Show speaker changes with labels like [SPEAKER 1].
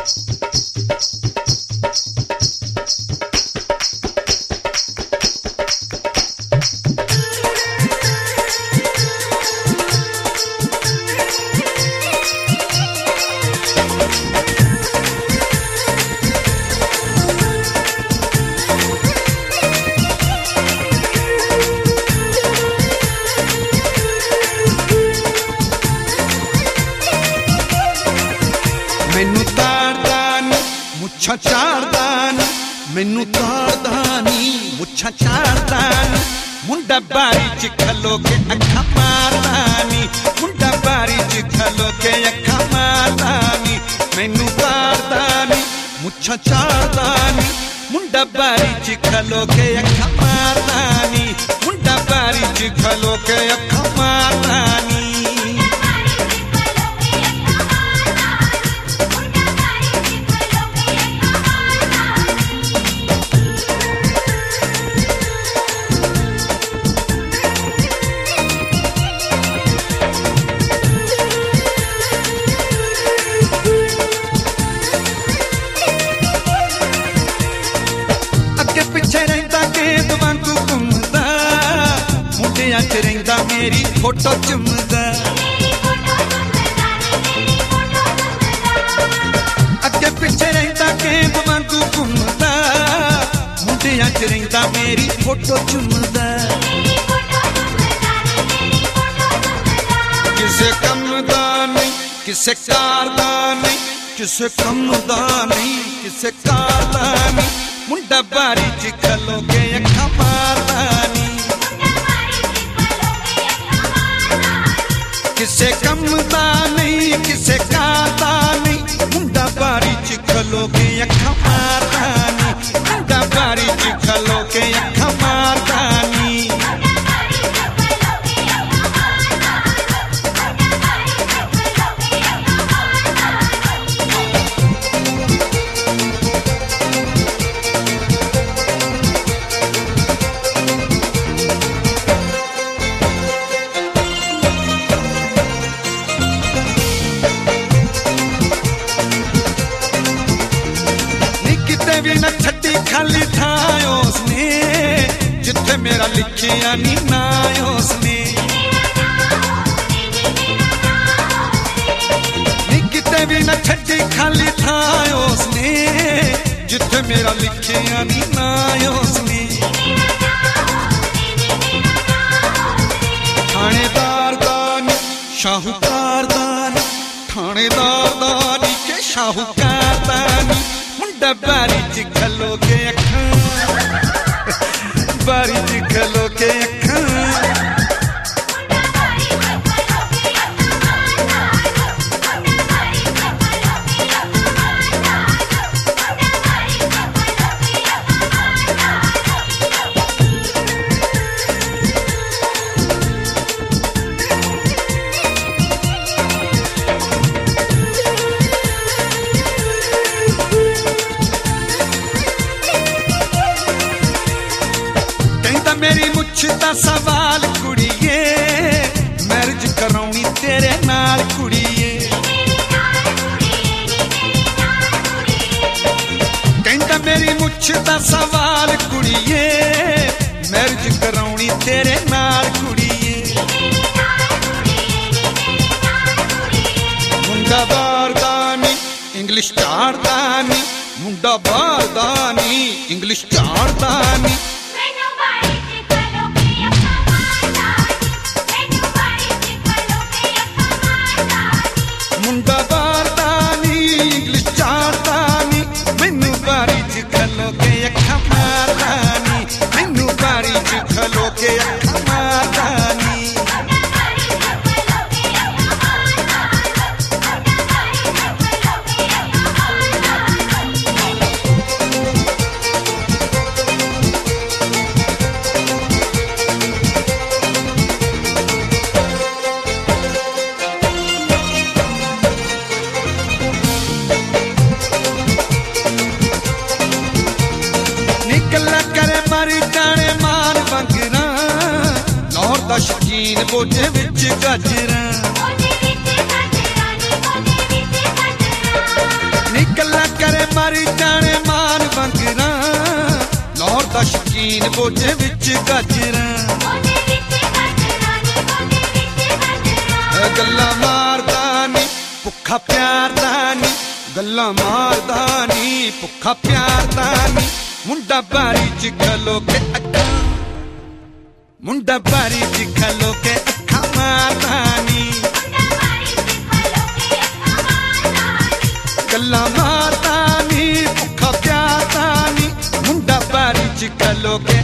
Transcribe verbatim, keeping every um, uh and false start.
[SPEAKER 1] मैनू तारदा नी मुच्छां झाड़दा नी, मैनू तारदा नी मुच्छां झाड़दा नी, मुंडा बारी च खलो के अखां मारदा नी, मुंडा बारी च खलो के अखां मारदा नी। मैनू तारदा नी मुच्छां झाड़दा नी, मुंडा बारी च खलो के अखां मारदा नी, मुंडा बारी च खलो के अखां मारदा नी। पिछे रहिंदा गेंद वांगू घुमदा, मुंडियां च रहिंदा मेरी फोटो चुमदा, अगे पिछे रहिंदा गेंद वांगू घुमदा, मुंडियां च रहिंदा मेरी फोटो चुमदा। किसे कम दा नहीं किसे कार दा नहीं, किसे कम दा नहीं किसे कार दा नहीं, मुंडा बारी च खलो के अखां मारदा नी, किसे कम दा नहीं किसे कार दा नहीं, मुंडा बारी च खलो के अखां मारदा नी, मुंडा बारी च खलो के अखां मारदा नी। भी न छड्डी खाली थां उसने, जिथे मेरा लिखिया नी ना उसने, नी किते भी न छड्डी खाली थां उसने, जिथे मेरा लिखिया नी ना उसने। थानेदार दा नी शाहूकार दा नी, थानेदार दा नी के शाहूकार दा नी, मुंडा बारी च खलो के अखां, बारी च खलो के अखां। मेरी मुछ दा सवाल कुड़िए, मैरिज कराउनी तेरे नाल कुड़िए, कहंदा मेरी मुछ दा सवाल कुड़िए, मैरिज कराउनी तेरे नाल कुड़िए। मुंडा बाहर दा नी इंग्लिश झाड़दा नी, मुंडा बाहर दा नी इंग्लिश झाड़दा नी, मुंडा बारदा नी इंग्लिश झाड़दा नी, मैनू बारी च खलो के अखां मारदा नी, मैनू बारी च खलो के अखां मारदा नी। शकीन बोझे विच गाजरां, निकला ਸ਼ਕੀਨ ਬੋਝੇ ਵਿੱਚ ਗਾਜਰਾਂ ਗੱਲਾਂ ਮਾਰਦਾ ਨੀ ਭੁੱਖਾ ਪਿਆਰ ਦਾ ਨੀ ਗੱਲਾਂ ਮਾਰਦਾ ਨੀ ਭੁੱਖਾ ਪਿਆਰ ਦਾ ਨੀ ਮੁੰਡਾ ਬਾਰੀ ਚ ਖਲੋ ਕੇ ਅੱਖਾਂ ਮੁੰਡਾ ਬਾਰੀ ਚ ਖਲੋ ਕੇ ਅੱਖਾਂ ਮਾਰਦਾ ਨੀ ਗੱਲਾਂ ਮਾਰਦਾ ਨੀ ਭੁੱਖਾ ਪਿਆਰ ਦਾ ਨੀ ਮੁੰਡਾ ਬਾਰੀ ਚ ਖਲੋ ਕੇ